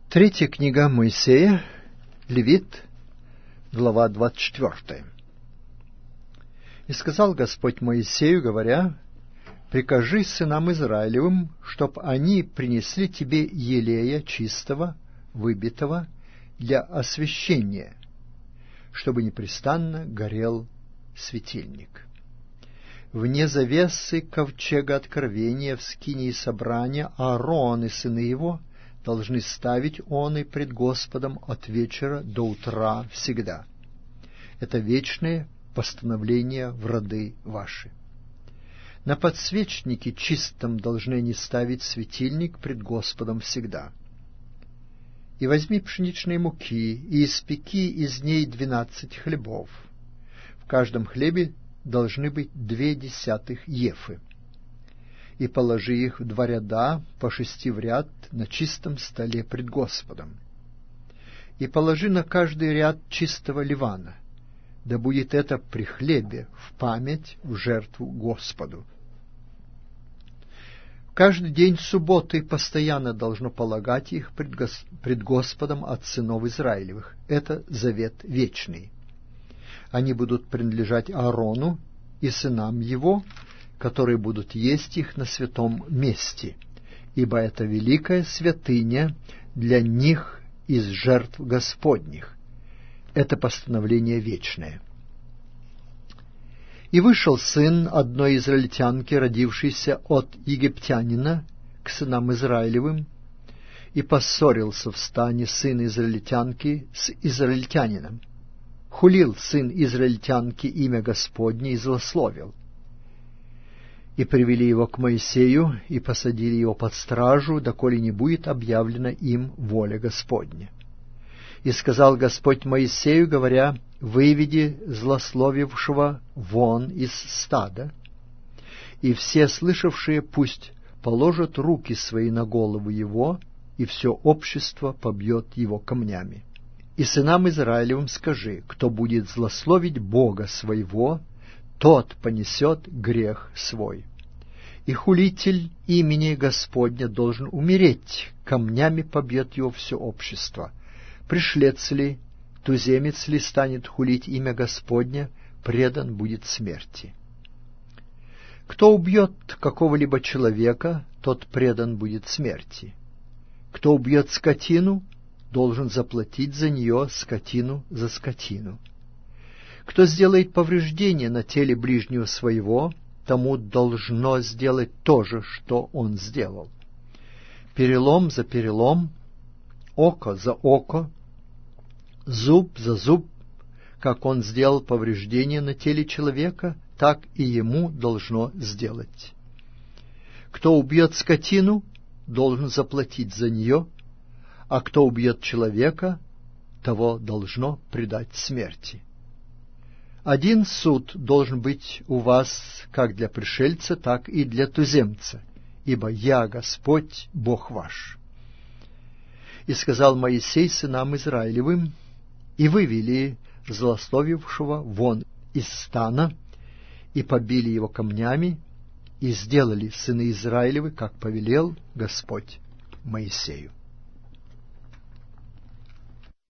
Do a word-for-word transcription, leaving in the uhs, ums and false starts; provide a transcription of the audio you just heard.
Третья книга Моисея, Левит, глава двадцать четвёртая. «И сказал Господь Моисею, говоря: прикажи сынам Израилевым, чтоб они принесли тебе елея чистого, выбитого, для освящения, чтобы непрестанно горел светильник. Вне завесы ковчега откровения в скинии собрания Аарон и сыны его должны ставить он и пред Господом от вечера до утра всегда. Это вечное постановление в роды ваши. На подсвечнике чистом должны они ставить светильник пред Господом всегда. И возьми пшеничной муки, и испеки из ней двенадцать хлебов. В каждом хлебе должны быть две десятых ефы. И положи их в два ряда, по шести в ряд, на чистом столе пред Господом. И положи на каждый ряд чистого ливана, да будет это при хлебе, в память, в жертву Господу. Каждый день субботы постоянно должно полагать их пред, Гос... пред Господом от сынов Израилевых. Это завет вечный. Они будут принадлежать Аарону и сынам его, которые будут есть их на святом месте, ибо это великая святыня для них из жертв Господних. Это постановление вечное. И вышел сын одной израильтянки, родившийся от египтянина, к сынам Израилевым, и поссорился в стане сын израильтянки с израильтянином. Хулил сын израильтянки имя Господне и злословил. И привели его к Моисею, и посадили его под стражу, доколе не будет объявлена им воля Господня. И сказал Господь Моисею, говоря: выведи злословившего вон из стада, и все слышавшие пусть положат руки свои на голову его, и все общество побьет его камнями. И сынам Израилевым скажи: кто будет злословить Бога своего, тот понесет грех свой. И хулитель имени Господня должен умереть, камнями побьет его все общество. Пришлец ли, туземец ли станет хулить имя Господня, предан будет смерти. Кто убьет какого-либо человека, тот предан будет смерти. Кто убьет скотину, должен заплатить за нее скотину за скотину. Кто сделает повреждение на теле ближнего своего, тому должно сделать то же, что он сделал. Перелом за перелом, око за око, зуб за зуб. Как он сделал повреждение на теле человека, так и ему должно сделать. Кто убьет скотину, должен заплатить за нее, а кто убьет человека, того должно предать смерти. Один суд должен быть у вас как для пришельца, так и для туземца, ибо я Господь, Бог ваш. И сказал Моисей сынам Израилевым, и вывели злословившего вон из стана, и побили его камнями, и сделали сыны Израилевы, как повелел Господь Моисею.